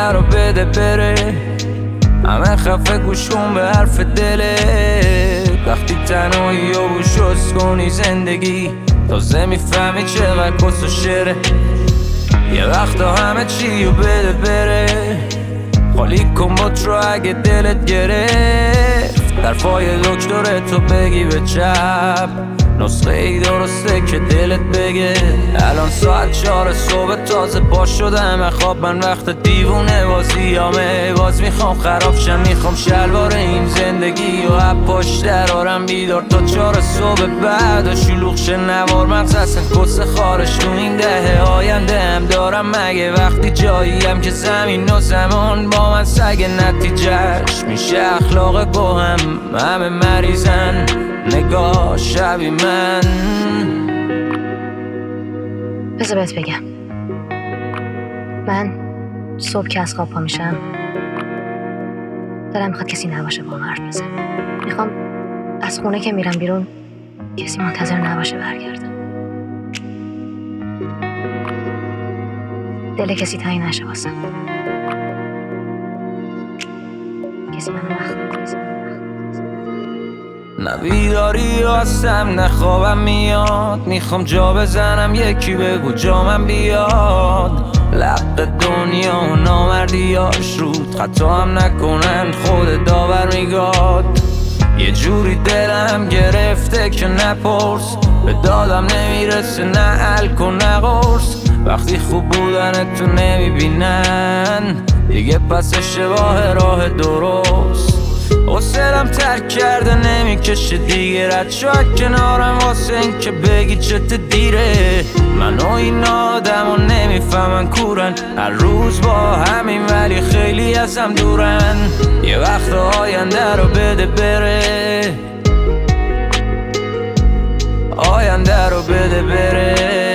رو بده بره، همه خفه گوش کن به حرف دلت. وقتی تنهایی و بوشست کنی زندگی، تازه میفهمی چقدر کس و شره. یه وقتا همه چی رو بده بره، خالی کن بات رو اگه دلت گرفت. درفای دکتره تو بگی به چپ، نسخه ای درسته که دلت بگه. الان ساعت 4 صبح تازه باز شدم خواب، من وقت دیوونه بازیامه. باز میخوام خراب شم، میخوام شلوار این زندگی و اب پاش درارم بیدار تا 4 صبح بعد. و شلوغ شه نوار مغز اصلا کس خارش تو این دهه آینده هم دارم مگه. وقتی جاییم که زمین و زمان با من سگ نتیجهش میشه اخلاق گوهم. همه مریضن نگاه شبی من. بذار بهت بگم، من صبح که از خواب پا میشم دلم میخواد کسی نباشه با حرف بزن. میخوام از خونه که میرم بیرون کسی منتظر نباشه برگردم. دل کسی تنگ نشه واسم، کسی منو نخواد. نه بیداری هستم نه خوابم میاد، میخوام جا بزنم یکی بگو جامم بیاد. لق دنیا و نامردیاش رود خطا هم نکنن خود داور میگاد. یه جوری دلم گرفته که نپرس، به دادم نمیرسه نه علک و نه قرص. وقتی خوب بودن تو نمیبینن دیگه پس اشتباه راه درست. حسلم ترک کرده نمیکشه دیگه، رد شو کنارم واسه این که بگی چت دیره. من و این آدم و نمیفهمن کورن، هر روز با همین ولی خیلی ازم دورن. یه وقت آینده رو بده بره، آینده رو بده بره.